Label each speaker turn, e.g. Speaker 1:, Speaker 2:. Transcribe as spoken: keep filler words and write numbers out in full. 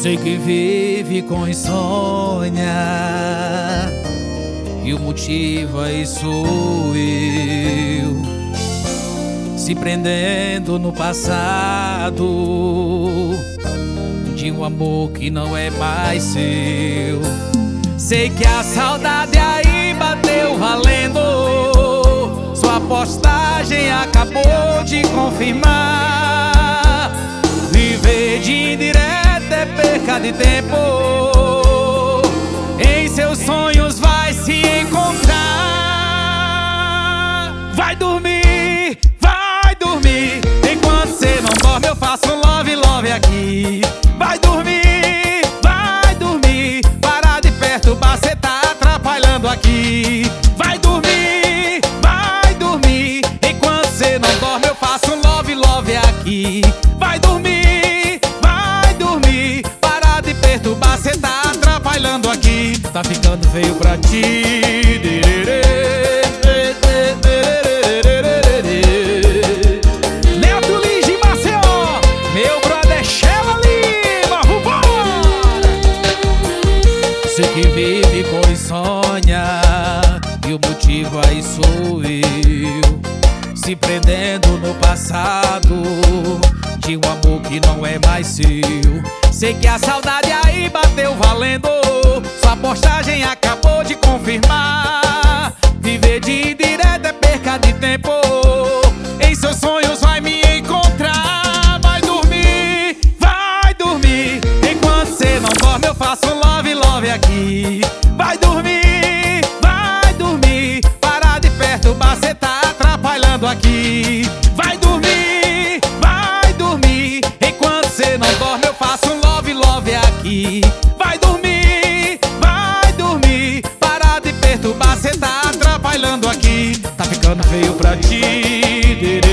Speaker 1: Sei que vive com insônia e o motivo aí sou eu, se prendendo no passado de um amor que não é mais seu. Sei que a saudade aí bateu valendo, sua postagem acabou de confirmar. Viver de indireta é perca de tempo, em seus sonhos vai se encontrar. Vai dormir, vai dormir, enquanto cê não dorme eu faço um love, love aqui. Vai dormir, vai dormir, para de perturbar, cê tá atrapalhando aqui. Vai dormir, vai dormir, enquanto cê não dorme eu faço um love, love aqui. Vai dormir, vai dormir, para de perturbar, cê tá atrapalhando aqui. Tá ficando feio pra ti. Neto Lins de Maceió, meu brother Sheila Lima, vambora! Sei que vive com insônia e o motivo aí sou eu, se prendendo no passado de um amor que não é mais seu. Sei que a saudade aí bateu valendo, sua postagem acabou de confirmar. Viver de indireta é perca de tempo, em seus sonhos vai me encontrar. Vai dormir, vai dormir, enquanto cê não dorme eu faço um love, love aqui. Vai dormir, vai dormir, para de perturbar, cê tá atrapalhando aqui. Vai dormir, vai dormir, enquanto cê não dorme eu faço um love, love aqui. Vai dormir, vai dormir, para de perturbar, cê tá atrapalhando aqui. Tá ficando feio pra ti.